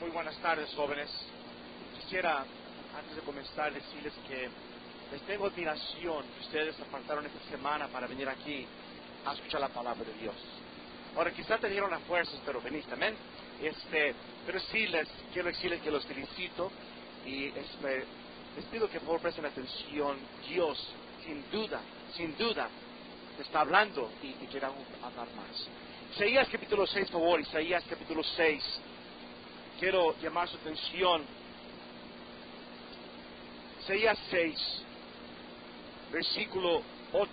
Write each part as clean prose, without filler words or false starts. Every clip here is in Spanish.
Muy buenas tardes, jóvenes. Quisiera, antes de comenzar, decirles que les tengo admiración que ustedes apartaron esta semana para venir aquí a escuchar la palabra de Dios. Ahora, quizás te dieron las fuerzas, pero veniste, amén. Pero sí, quiero decirles que los felicito y les pido que por favor presten atención. Dios, sin duda, te está hablando y quiere hablar más. Isaías capítulo 6, por favor, Isaías capítulo 6. Quiero llamar su atención. Isaías 6, versículo 8.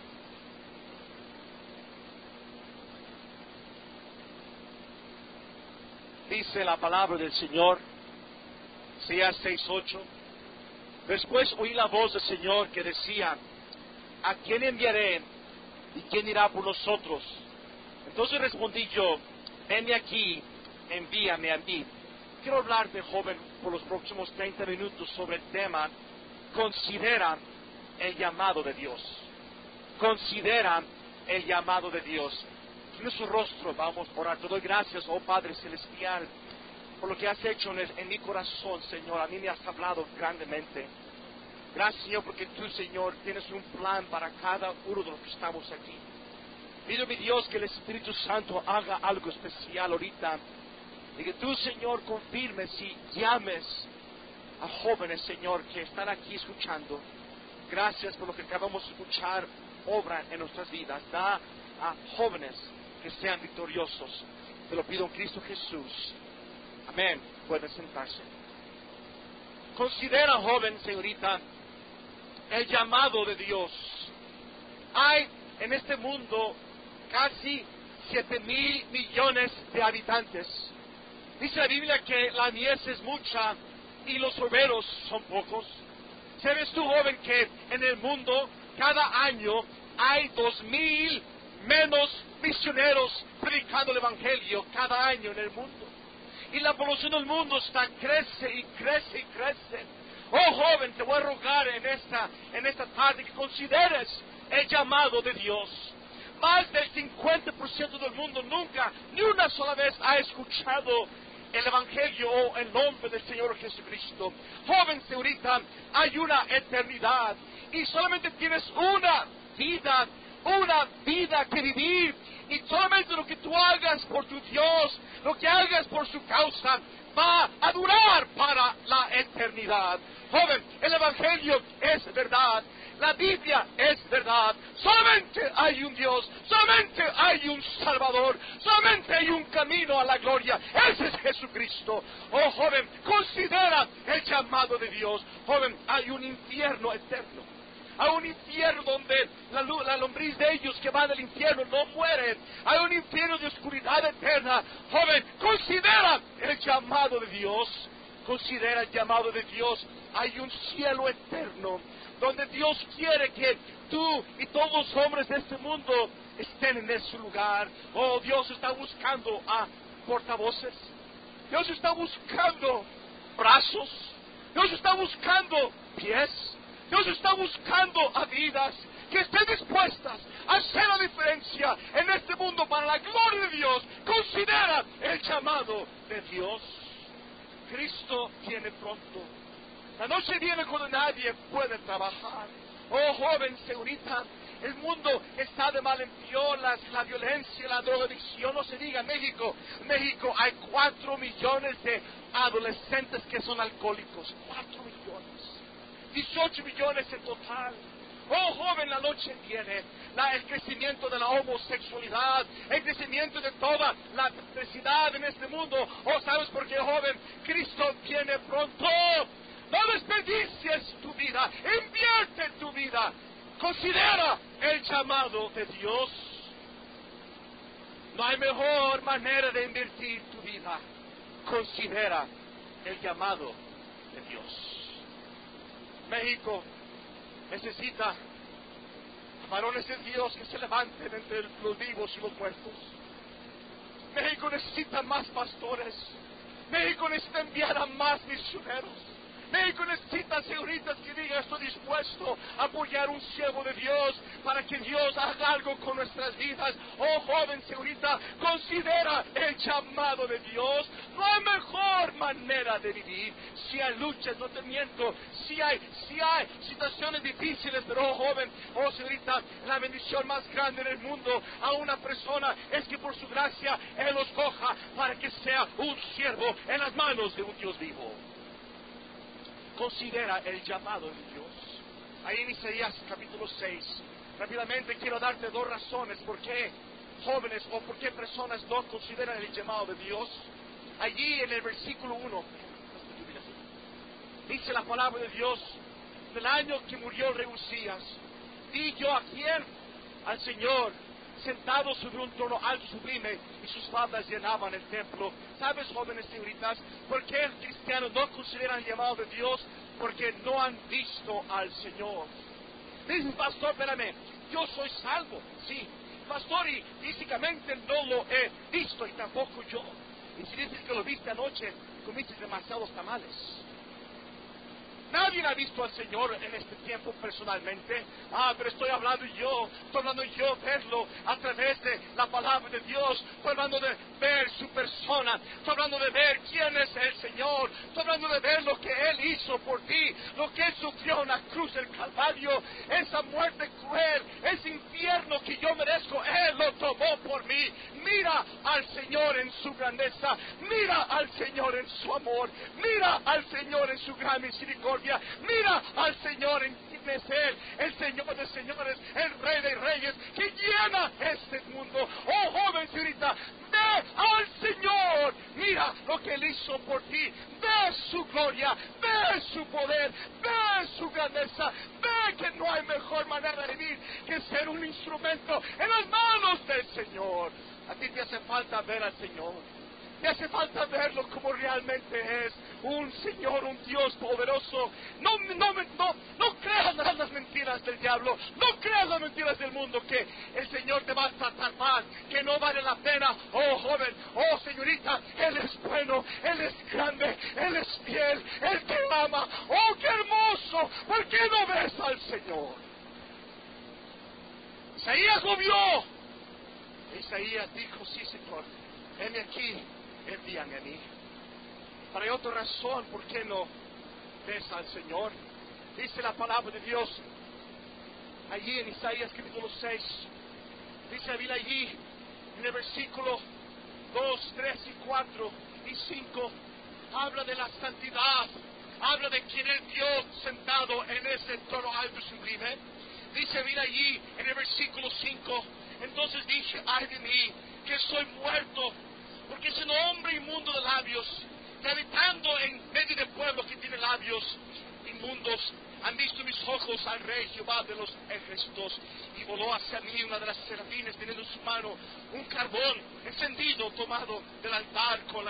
Dice la palabra del Señor, Isaías 6, 8. Después oí la voz del Señor que decía: ¿a quién enviaré y quién irá por nosotros? Entonces respondí yo: heme aquí, envíame a mí. Quiero hablarte, joven, por los próximos 30 minutos sobre el tema: considera el llamado de Dios. Considera el llamado de Dios. En su rostro vamos a orar. Te doy gracias, oh Padre Celestial, por lo que has hecho en mi corazón, Señor. A mí me has hablado grandemente. Gracias, Señor, porque tú, Señor, tienes un plan para cada uno de los que estamos aquí. Pido, mi Dios, que el Espíritu Santo haga algo especial ahorita. Y que tú, Señor, confirmes y llames a jóvenes, Señor, que están aquí escuchando. Gracias por lo que acabamos de escuchar. Obra en nuestras vidas. Da a jóvenes que sean victoriosos. Te lo pido en Cristo Jesús. Amén. Pueden sentarse. Considera, joven, señorita, el llamado de Dios. Hay en este mundo casi 7,000 millones de habitantes. Dice la Biblia que la mies es mucha y los obreros son pocos. ¿Sabes tú, joven, que en el mundo cada año hay 2,000 menos misioneros predicando el Evangelio cada año en el mundo? Y la población del mundo crece y crece y crece. Oh, joven, te voy a rogar en esta tarde que consideres el llamado de Dios. Más del 50% del mundo nunca, ni una sola vez, ha escuchado el Evangelio o el nombre del Señor Jesucristo. Joven, señorita, hay una eternidad y solamente tienes una vida que vivir. Y solamente lo que tú hagas por tu Dios, lo que hagas por su causa, va a durar para la eternidad. Joven, el Evangelio es verdad. La Biblia es verdad. Solamente hay un Dios, solamente hay un Salvador, solamente hay un camino a la gloria. Ese es Jesucristo. Oh, joven, considera el llamado de Dios. Joven, hay un infierno eterno. Hay un infierno donde la lombriz de ellos que van al infierno no mueren. Hay un infierno de oscuridad eterna. Joven, considera el llamado de Dios. Considera el llamado de Dios. Hay un cielo eterno donde Dios quiere que tú y todos los hombres de este mundo estén en ese lugar. Oh, Dios está buscando a portavoces. Dios está buscando brazos. Dios está buscando pies. Dios está buscando a vidas que estén dispuestas a hacer la diferencia en este mundo para la gloria de Dios. Considera el llamado de Dios. Cristo viene pronto. La noche viene cuando nadie puede trabajar. Oh, joven, señorita, el mundo está de mal en peor. La violencia, la drogadicción, no se diga en México. En México hay 4 millones de adolescentes que son alcohólicos. 4 millones. 18 millones en total. Oh, joven, la noche viene. El crecimiento de la homosexualidad, el crecimiento de toda la perversidad en este mundo. Oh, ¿sabes por qué, joven? Cristo viene pronto. No desperdicies tu vida. Invierte tu vida. Considera el llamado de Dios. No hay mejor manera de invertir tu vida. Considera el llamado de Dios. México necesita varones de Dios que se levanten entre los vivos y los muertos. México necesita más pastores. México necesita enviar a más misioneros. México necesita señoritas que digan: estoy dispuesto a apoyar un siervo de Dios para que Dios haga algo con nuestras vidas. Oh, joven, señorita, considera el llamado de Dios. No hay mejor manera de vivir. Si hay luchas, no te miento. Si hay situaciones difíciles, pero joven, señorita, la bendición más grande en el mundo a una persona es que por su gracia Él los coja para que sea un siervo en las manos de un Dios vivo. Considera el llamado de Dios. Ahí en Isaías capítulo 6, rápidamente quiero darte 2 razones por qué jóvenes o por qué personas no consideran el llamado de Dios. Allí en el versículo 1, dice la palabra de Dios: del año que murió el rey Usías, vi yo a quién, al Señor, sentado sobre un trono alto y sublime, y sus faldas llenaban el templo. ¿Sabes, jóvenes señoritas, por qué los cristianos no consideran el llamado de Dios? Porque no han visto al Señor. Dices, pastor, espérame, yo soy salvo. Sí, pastor, y físicamente no lo he visto, y tampoco yo. Y si dices que lo viste anoche, comiste demasiados tamales. Nadie ha visto al Señor en este tiempo personalmente. Pero estoy hablando yo verlo a través de la palabra de Dios. Estoy hablando de ver su persona. Estoy hablando de ver quién es el Señor. Estoy hablando de ver lo que Él hizo por ti, lo que Él sufrió en la cruz del Calvario, esa muerte cruel, ese infierno que yo merezco, Él lo tomó por mí. Mira al Señor en su grandeza, mira al Señor en su amor, mira al Señor en su gran misericordia. Mira al Señor en quien es Él, el Señor de señores, el Rey de reyes, que llena este mundo. Oh, joven, señorita, ve al Señor. Mira lo que Él hizo por ti. Ve su gloria, ve su poder, ve su grandeza. Ve que no hay mejor manera de vivir que ser un instrumento en las manos del Señor. A ti te hace falta ver al Señor. Te hace falta verlo como realmente es. Un Señor, un Dios poderoso. No creas las mentiras del diablo. No creas las mentiras del mundo, que el Señor te va a tratar mal, que no vale la pena. Oh, joven, oh, señorita, Él es bueno, Él es grande, Él es fiel, Él te ama. Oh, qué hermoso. ¿Por qué no ves al Señor? Isaías lo vio. Isaías dijo: sí, Señor, heme aquí, envíame a mí. Pero hay otra razón por qué no ves al Señor. Dice la palabra de Dios allí en Isaías capítulo 6. Dice allí en el versículo 2, 3 y 4 y 5. Habla de la santidad. Habla de quien es Dios sentado en ese trono alto y sublime. Dice allí en el versículo 5. Entonces dije: ay de mí, que soy muerto, porque soy un hombre inmundo de labios, que habitando en medio de pueblo que tiene labios inmundos, han visto mis ojos al Rey Jehová de los ejércitos. Y voló hacia mí una de las serafines, teniendo en su mano un carbón encendido tomado del altar con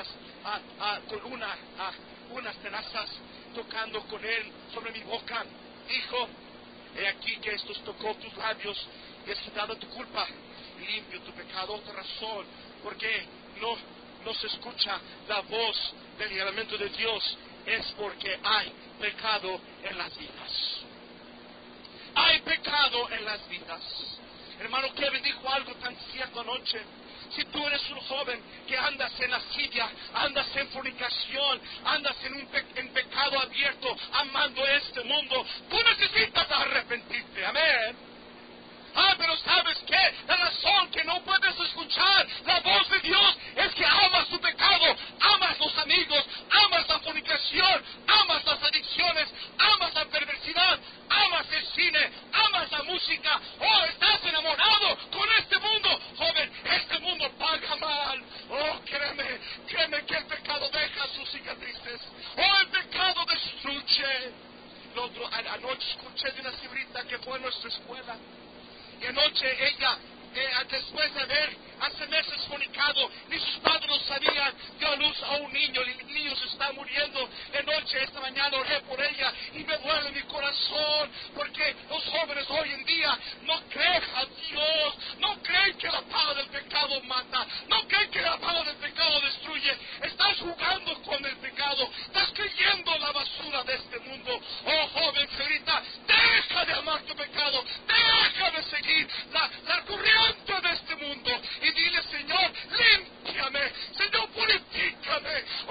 unas tenazas, tocando con él sobre mi boca. Dijo: he aquí que estos tocó tus labios, y es quitado tu culpa y limpio tu pecado. Otra razón porque no se escucha la voz del llamamiento de Dios es porque hay pecado en las vidas. Hay pecado en las vidas. Hermano Kevin dijo algo tan cierto anoche. Si tú eres un joven que andas en lascivia, andas en fornicación, andas en pecado abierto, amando este mundo, tú necesitas arrepentirte. Amén. Pero ¿sabes qué? La razón que no puedes escuchar la voz de Dios es que amas tu pecado, amas los amigos, amas la fornicación, amas las adicciones, amas la perversidad, amas el cine, amas la música. Oh, estás enamorado con este mundo. Joven, este mundo paga mal. Oh, créeme que el pecado deja sus cicatrices. Oh, el pecado destruye. Anoche escuché de una señorita que fue a nuestra escuela. Y anoche ella, después de haber hace meses fornicado, ni sus padres lo sabían, dio a luz a un niño, y el niño se está muriendo. De noche, esta mañana oré por ella y me duele mi corazón, porque los jóvenes hoy en día no creen a Dios, no creen que la paga del pecado mata, no creen que la paga del pecado destruye. Estás jugando con el pecado, estás creyendo la basura de este mundo. Oh, joven, señorita, deja de amar tu pecado, deja de seguir la corriente de este mundo y dile: Señor, límpiame, Señor, purifícame.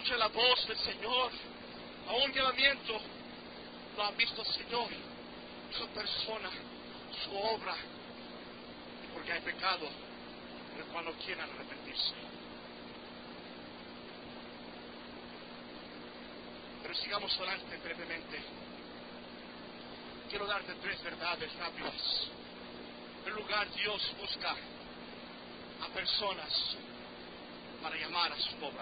escucha la voz del Señor a un llamamiento, lo han visto al Señor, su persona, su obra, porque hay pecado del cual no quieran arrepentirse. Pero sigamos adelante brevemente. Quiero darte 3 verdades rápidas. En primer lugar, Dios busca a personas para llamar a su obra.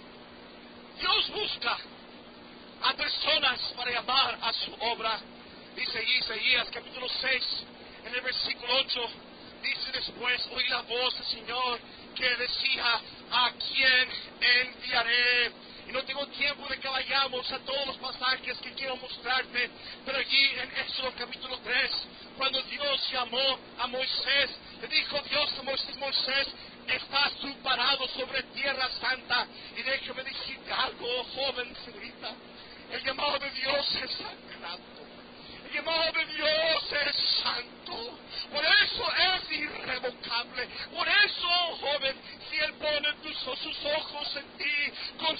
Dios busca a personas para llamar a su obra. Dice Isaías capítulo 6, en el versículo 8, dice después: oí la voz del Señor que decía: ¿a quién enviaré? Y no tengo tiempo de que vayamos a todos los pasajes que quiero mostrarte, pero allí en Éxodo capítulo 3, cuando Dios llamó a Moisés, le dijo Dios a Moisés: Moisés, estás tú parado sobre tierra santa. Y déjame decirte algo, joven señorita, el llamado de Dios es sagrado. El llamado de Dios es santo. Por eso es irrevocable. Por eso, joven, si Él pone sus ojos en ti,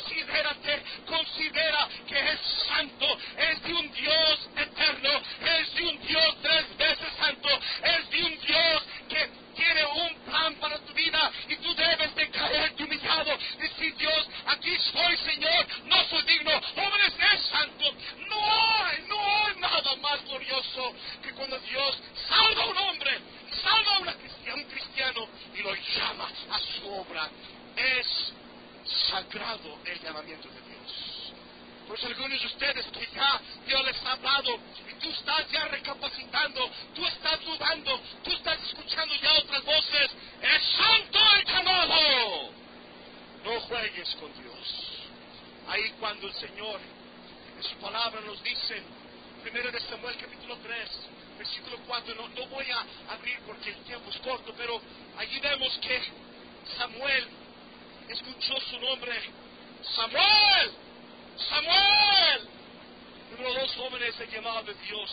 considera que es santo. Es de un Dios eterno. Es de un Dios 3 veces santo. Es de un Dios que tiene un plan para tu vida, y tú debes de caerte humillado, decir: Dios, aquí estoy, Señor, no soy digno. Jóvenes, es santo. No hay nada más glorioso que cuando Dios salva a un hombre, salva a un cristiano y lo llama a su obra. Es sagrado el llamamiento de Dios. Por eso algunos de ustedes que ya Dios les ha hablado y tú estás ya recapacitando, tú estás dudando, tú estás escuchando ya otras voces, es santo el llamado. No juegues con Dios. Ahí cuando el Señor en su palabra nos dice, 1 de Samuel capítulo 3, versículo 4, no voy a abrir porque el tiempo es corto, pero allí vemos que Samuel escuchó su nombre: Samuel, Samuel. Número 2, jóvenes, el llamado de Dios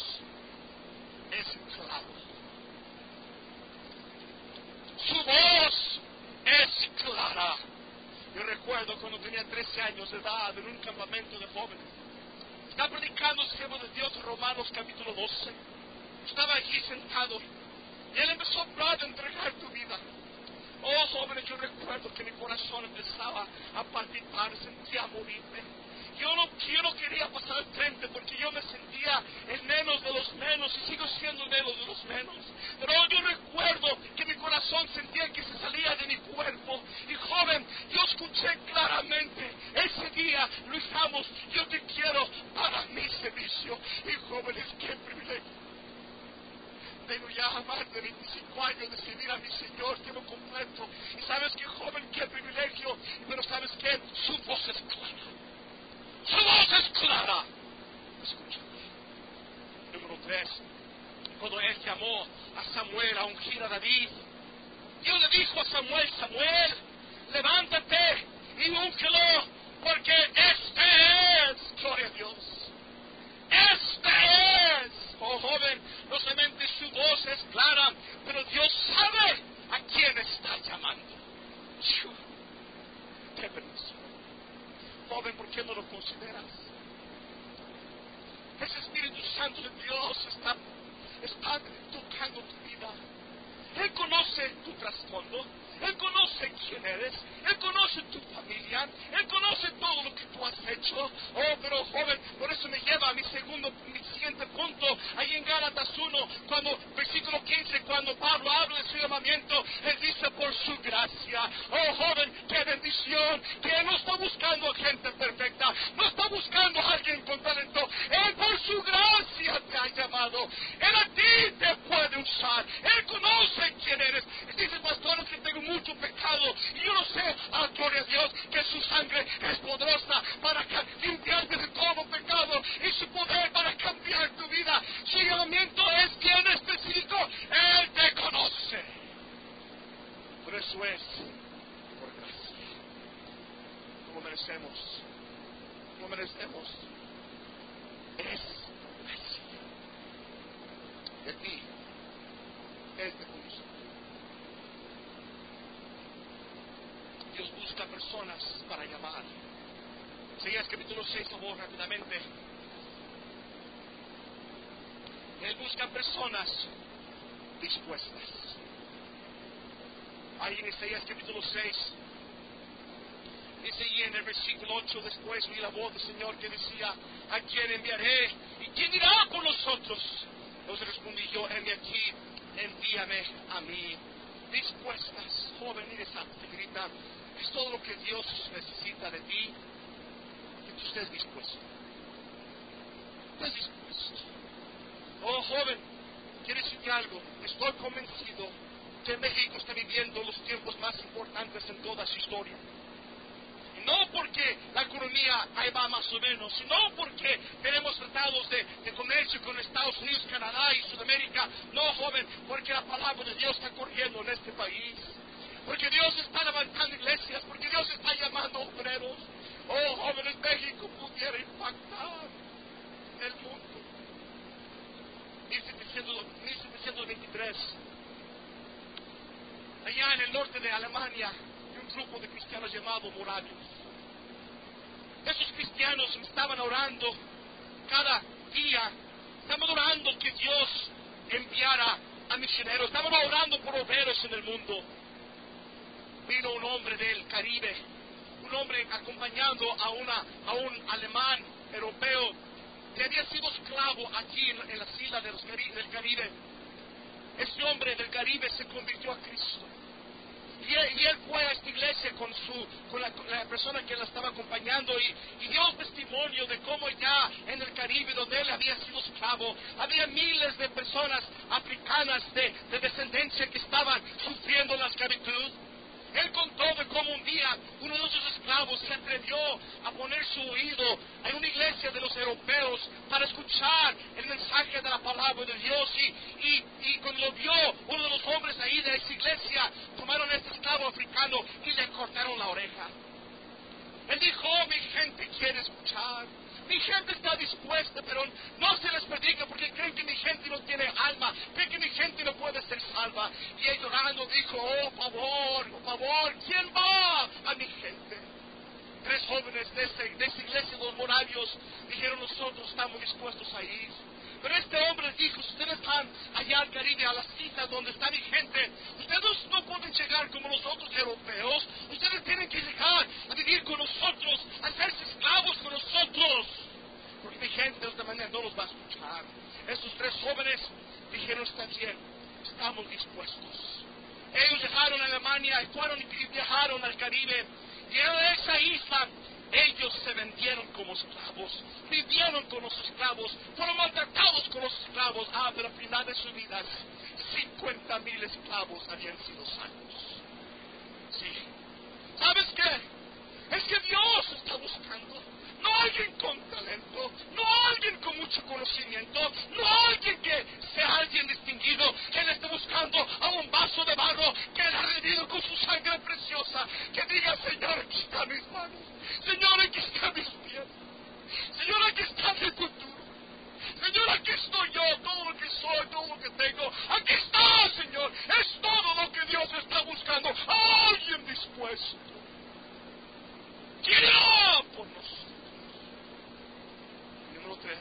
es claro. Su voz es clara. Yo recuerdo cuando tenía 13 años de edad en un campamento de jóvenes. Estaba predicando el siervo de Dios en Romanos capítulo 12. Estaba allí sentado y Él empezó a hablar de entregar tu vida. Oh, jóvenes, yo recuerdo que mi corazón empezaba a palpitar, sentía morirme. Yo no quería pasar al frente porque yo me sentía el menos de los menos y sigo siendo el menos de los menos. Pero yo recuerdo que mi corazón sentía que se salía de mi cuerpo. Y joven, yo escuché claramente, ese día lo usamos: yo te quiero para mi servicio. Y jóvenes, qué privilegio. Tengo ya más de 25 años de servir a mi Señor tiempo completo. Y sabes qué, joven, qué privilegio. Pero sabes qué, su voz es clara. Su voz es clara. Escúchame. Número 3. Cuando Él llamó a Samuel a ungir a David, Dios le dijo a Samuel: Samuel, levántate y úngelo, porque este es, gloria a Dios, este es. Oh, joven, no solamente su voz es clara, pero Dios sabe a quién está llamando. Qué bendición. Joven, ¿por qué no lo consideras? Ese Espíritu Santo de Dios está tocando tu vida. Él conoce tu trasfondo, Él conoce quién eres, Él conoce tu familia, Él conoce todo lo que tú has hecho. Oh, pero joven, por eso me lleva a mi siguiente punto, ahí en Gálatas 1, versículo 15, cuando Pablo habla de su llamamiento, Él dice: por su gracia. Oh, joven, qué bendición, que Él no está buscando a gente perfecta, no está buscando a alguien con talento. Él por su gracia te ha llamado, Él a ti te puede usar, Él conoce quién eres. Dice: pastor, es que tengo mucho pecado, y yo no sé, gloria a Dios, que su sangre es poderosa para limpiarte de todo pecado, y su poder para cambiar tu vida. Su llamamiento es bien específico. Él te conoce. Por eso es por gracia. No merecemos. No merecemos. Es gracia. De ti. Él te conoce. Dios busca personas para llamar. Isaías capítulo 6, favor, rápidamente. Él busca personas dispuestas. Ahí en Isaías capítulo 6, dice allí en el versículo 8, después oí la voz del Señor que decía, ¿a quién enviaré? ¿Y quién irá por nosotros? Entonces respondí yo, heme aquí, envíame a mí. Dispuestas, joven, mire esa señorita, es todo lo que Dios necesita de ti, que tú estés dispuesto. Estés dispuesto. Oh, joven, quiero decirte algo, estoy convencido que México está viviendo los tiempos más importantes en toda su historia. Y no porque la economía ahí va más o menos, sino porque tenemos tratados de comercio con Estados Unidos, Canadá y Sudamérica. No, joven, porque la palabra de Dios está corriendo en este país. Porque Dios está levantando iglesias, porque Dios está llamando obreros. Oh, jóvenes, México pudiera impactar el mundo. 1723, allá en el norte de Alemania, hay un grupo de cristianos llamado Moravios. Esos cristianos estaban orando cada día, estaban orando que Dios enviara a misioneros, estaban orando por obreros en el mundo. Vino un hombre del Caribe, un hombre acompañando a un alemán europeo que había sido esclavo aquí en las islas del Caribe. Este hombre del Caribe se convirtió a Cristo. Y él fue a esta iglesia con la persona que la estaba acompañando y dio testimonio de cómo ya en el Caribe, donde él había sido esclavo, había miles de personas africanas de descendencia que estaban sufriendo la esclavitud. Él contó de cómo un día uno de esos esclavos se atrevió a poner su oído en una iglesia de los europeos para escuchar el mensaje de la palabra de Dios y cuando lo vio uno de los hombres ahí de esa iglesia, tomaron a este esclavo africano y le cortaron la oreja. Él dijo, oh, mi gente quiere escuchar, mi gente está dispuesta, pero no se les predica porque creen que mi gente no tiene alma, creen que mi gente no puede ser salva. Y él llorando dijo, oh, por favor, ¿quién va a mi gente? 3 jóvenes de esa iglesia, los Moravios, dijeron, nosotros estamos dispuestos a ir. Pero este hombre dijo, si ustedes van allá al Caribe, a las islas donde está mi gente, ustedes no pueden llegar como nosotros europeos, ustedes tienen que llegar a vivir con nosotros, a hacerse esclavos con nosotros, porque mi gente de esta manera no los va a escuchar. Estos 3 jóvenes dijeron, está bien, estamos dispuestos. Ellos llegaron a Alemania y fueron y viajaron al Caribe, y en esa isla ellos se vendieron como esclavos, vivieron con los esclavos, fueron maltratados con los esclavos. Pero al final de sus vidas, 50,000 esclavos habían sido salvos. Sí. ¿Sabes qué? Es que Dios está buscando, no alguien con talento, no alguien con mucho conocimiento, no alguien que sea alguien distinguido. Él está buscando a un vaso de barro que Él ha redimido con su sangre preciosa, que diga, Señor, aquí están mis manos, Señor, aquí están mis pies, Señor, aquí está mi futuro, Señor, aquí estoy yo, todo lo que soy, todo lo que tengo, aquí está, Señor. Es todo lo que Dios está buscando, alguien dispuesto. ¿Quién irá por nosotros? Número 3.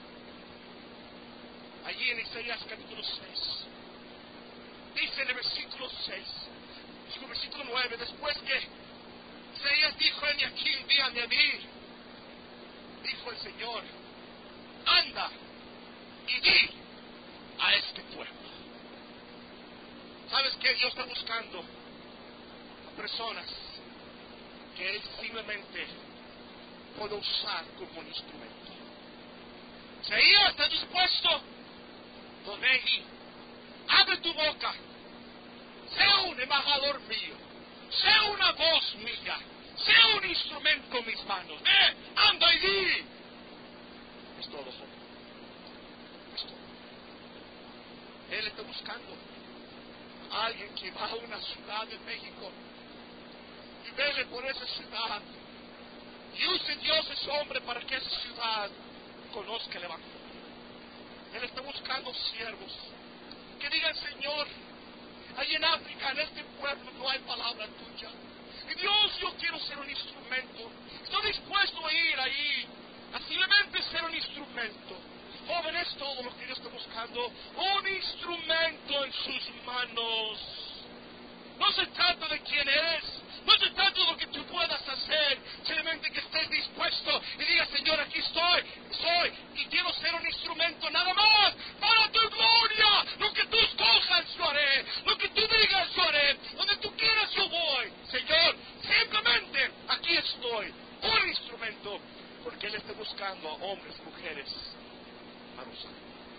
Allí en Isaías capítulo 6. Dice en el versículo 6. Versículo 9. Después que Isaías dijo, heme aquí, envíame a mí. Dijo el Señor, anda y di a este pueblo. ¿Sabes qué? Dios está buscando a personas que Él simplemente puede usar como un instrumento. Si ahí estás dispuesto, pues ven y abre tu boca, sea un embajador mío, sea una voz mía, sea un instrumento en mis manos. Anda y di. Es todo, joven. Es todo. Él está buscando a alguien que va a una ciudad de México y vele por esa ciudad y use Dios ese hombre para que esa ciudad conozca el Evangelio. Él está buscando siervos que digan, Señor, ahí en África, en este pueblo, no hay palabra tuya. Y Dios, yo quiero ser un instrumento. Estoy dispuesto a ir ahí, a simplemente ser un instrumento. Joven, es todo lo que Dios está buscando. Un instrumento en sus manos. No se trata de quién eres. No se trata de lo que tú puedas hacer. Simplemente que estés dispuesto y digas, Señor, aquí estoy. Soy y quiero ser un instrumento nada más. Para tu gloria. Lo que tú escojas yo haré. Lo que tú digas yo haré. Donde tú quieras yo voy. Señor, simplemente aquí estoy. Un instrumento. Porque Él está buscando a hombres y mujeres para usar.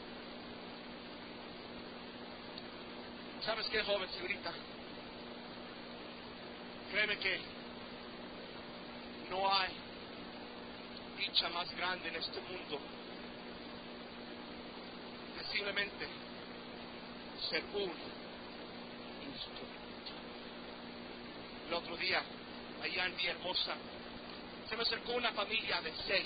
¿Sabes qué, joven, señorita? Créeme que no hay dicha más grande en este mundo que simplemente ser un instrumento. El otro día, allá en Villahermosa, se me acercó una familia de 6.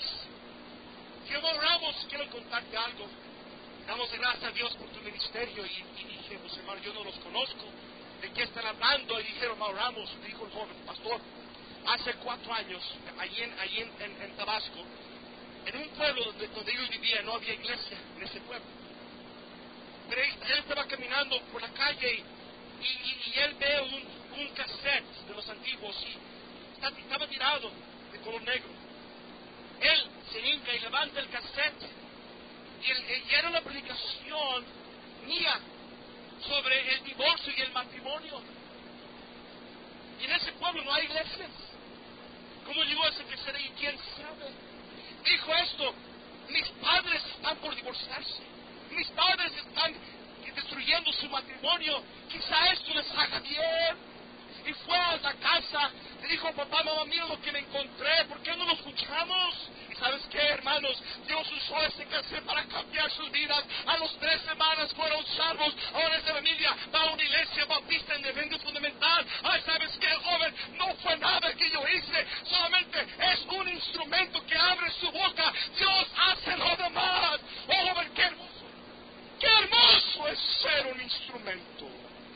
Quiero contarte algo. Damos gracias a Dios por tu ministerio. Y dijimos, hermano, yo no los conozco. ¿De qué están hablando? Y dijeron, oramos. Dijo el joven, pastor, hace 4 años, allí en Tabasco, en un pueblo donde ellos vivían, no había iglesia en ese pueblo. Pero él estaba caminando por la calle y él ve un cassette de los antiguos y estaba tirado de color negro. Él se hinca y levanta el cassette y era una predicación mía sobre el divorcio y el matrimonio. Y en ese pueblo no hay iglesias. ¿Cómo llegó ese cassette y quién sabe? Dijo esto, mis padres están por divorciarse. Mis padres están destruyendo su matrimonio. Quizá esto les haga bien. Y fue a la casa, le dijo, papá, mamá, mira lo que me encontré, ¿por qué no lo escuchamos? Y ¿sabes qué, hermanos? Dios usó ese cassette para cambiar sus vidas. A los 3 semanas fueron salvos. Ahora esa familia va a una iglesia bautista en evento fundamental. Ay, ¿sabes qué, joven? No fue nada que yo hice, solamente es un instrumento que abre su boca. Dios hace lo demás. Oh, joven, qué hermoso. Qué hermoso es ser un instrumento.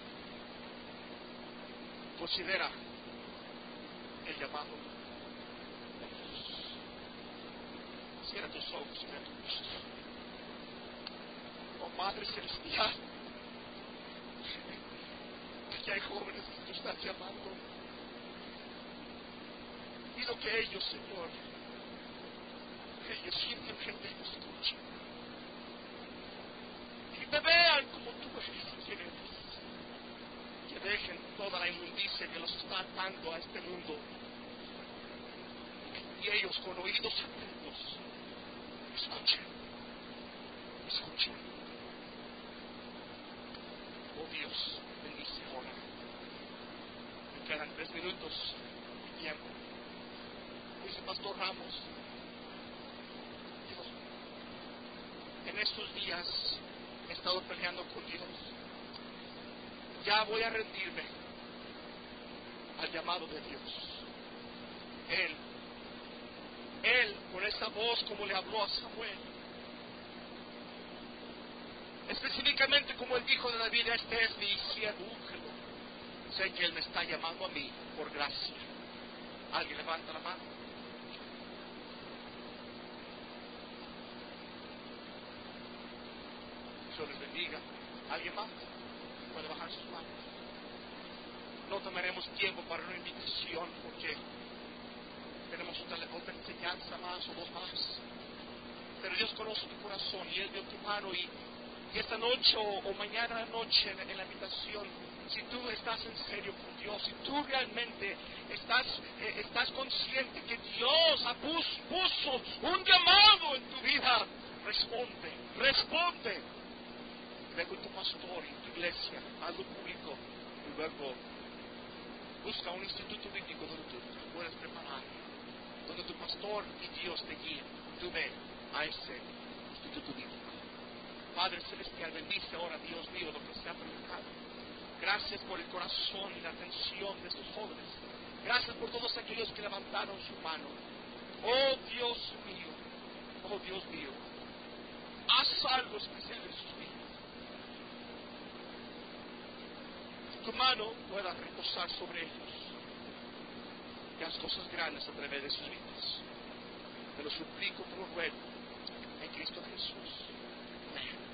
Considera el llamado de Dios. Cierra tus ojos, mira tu Cristo. Oh Padre Celestial, aquí hay jóvenes que tú estás llamando. Y lo que ellos, Señor, ellos simplemente escuchen. Que te vean como tú eres y quién eres. Que dejen toda la inmundicia que los está atando a este mundo. Y ellos con oídos atentos escuchen. Oh Dios, bendice ahora. Me quedan 3 minutos de tiempo. Dice Pastor Ramos, Dios, en estos días he estado peleando con Dios. Ya voy a rendirme al llamado de Dios. Él, con esa voz como le habló a Samuel, específicamente como él dijo de David, este es mi siervo, úngelo. Sé que él me está llamando a mí por gracia. ¿Alguien levanta la mano? Dios les bendiga. ¿Alguien más? Puede bajar sus manos. No tomaremos tiempo para una invitación porque tenemos otra enseñanza más o 2 más. Pero Dios conoce tu corazón y Él vio tu mano y esta noche o mañana noche en la invitación, si tú estás en serio con Dios, si tú realmente estás consciente que Dios puso un llamado en tu vida, responde. Ve con tu pastor y tu iglesia, hazlo público y luego busca un instituto bíblico donde tú te puedes preparar, donde tu pastor y Dios te guíen. Tú ve a ese instituto bíblico. Padre Celestial, bendice ahora, Dios mío, lo que se ha predicado. Gracias por el corazón y la atención de estos jóvenes. Gracias por todos aquellos que levantaron su mano. Oh Dios mío, haz algo especial en sus vidas. Tu mano pueda reposar sobre ellos. harás cosas grandes a través de sus vidas. Te lo suplico, te lo ruego, en Cristo Jesús. Amén.